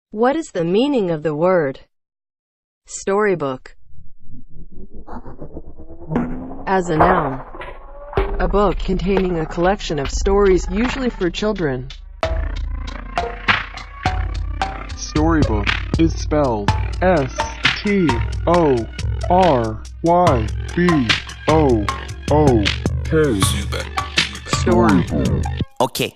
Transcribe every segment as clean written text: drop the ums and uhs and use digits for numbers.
What is the meaning of the word storybook? As a noun, a book containing a collection of stories, usually for children. Storybook is spelled S-T-O-R-Y-B-O-O-K. Storybook. Okay.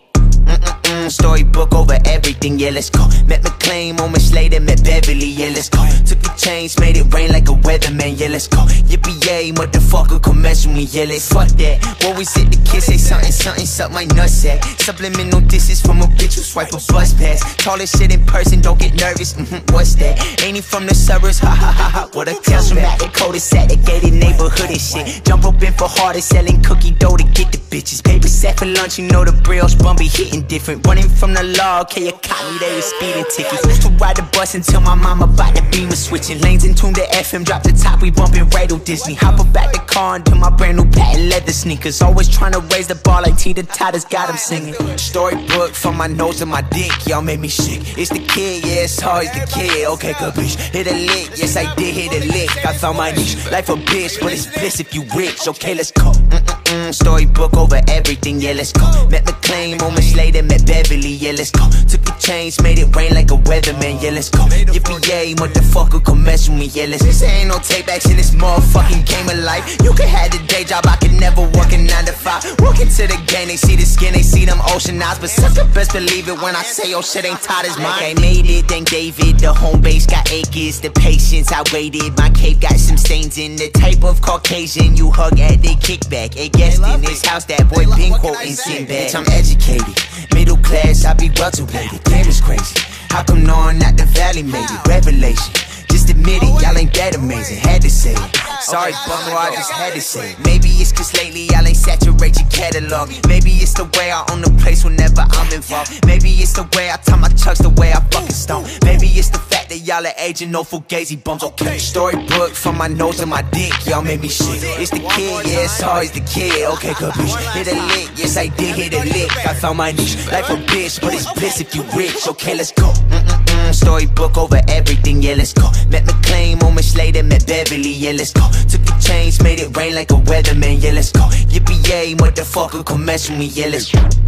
Storybook over everything, yeah, let's go. Met McClain, moments later, met Beverly, yeah, let's go. Took the chains, made it rain like a weatherman, yeah, let's go. Yippee-yay, motherfucker, come mess with me, yeah, let's fuck that. Always hit the kids, say something, suck my nutsack. Subliminal disses from a bitch who swipe a bus pass. Tallest shit in person, don't get nervous, what's that? Ain't he from the suburbs, ha ha ha ha. What a tales from back, the cul-de-sac, the gated neighborhood and shit. Jump up in for harder, selling cookie dough to get the bitches. Paper set for lunch, you know the brills, Bumby hitting different. Running from the law, okay, you caught me, they was speeding tickets. Used to ride the bus until my mama bought the Beamer, switching lanes and tuned the FM, drop the top, we bumping Radio Disney. Hop up back the car into my brand new patent leather sneakers. Always trying to raise the bar like T the Totters got him singing. Storybook from my nose to my dick, y'all made me sick. It's the kid, yeah, it's always the kid, okay, capiche. Hit a lick, yes I did hit a lick. I found my niche, life a bitch, but it's bliss if you rich, okay, let's go. Storybook over everything, yeah, let's go. Met McClain, moments later, met Beverly, yeah, let's go. Took the chains, made it rain like a weatherman, yeah, let's go. Yippee-yay, motherfucker, come mess with me, yeah, let's go. This ain't no takebacks in this motherfucking game of life. You can have the day job, I can never work a 9 to 5. Walk into the game, they see the skin, they see them ocean eyes. But sucker best believe it when I say your shit ain't tight as mine. I made it, thank David, the home base got acres. The patience I waited, my cape got some stains in. The type of Caucasian you hug at the kickback. A guest in this house, that boy been quoting Sinbad. Bitch, I'm educated, middle class, I be well too bladed. Damn, it's crazy, how come no one at the valley made it? Revelation, just admit it, y'all ain't that amazing. Had to say it, sorry bummer, I just had to say it. Maybe it's cause lately y'all ain't saturate your catalog. Maybe it's the way I own the place whenever I'm involved. Maybe it's the way I tie my chucks, the way I fucking stomp. Maybe it's the fact that y'all are aging, no fugazi bumps, okay. Storybook from my nose to my dick, y'all made me shit. It's the kid, yeah, it's always the kid, okay, capiche. Hit a lick, yes I did hit a lick. I found my niche, life a bitch, but it's bliss if you rich, okay, let's go. Storybook over everything, yeah, let's go. Met McClain, moments later, met Beverly, yeah, let's go. Took the chains, made it rain like a weatherman, yeah, let's go. Yippee-yay, motherfucker, come mess with me, yeah, let's go.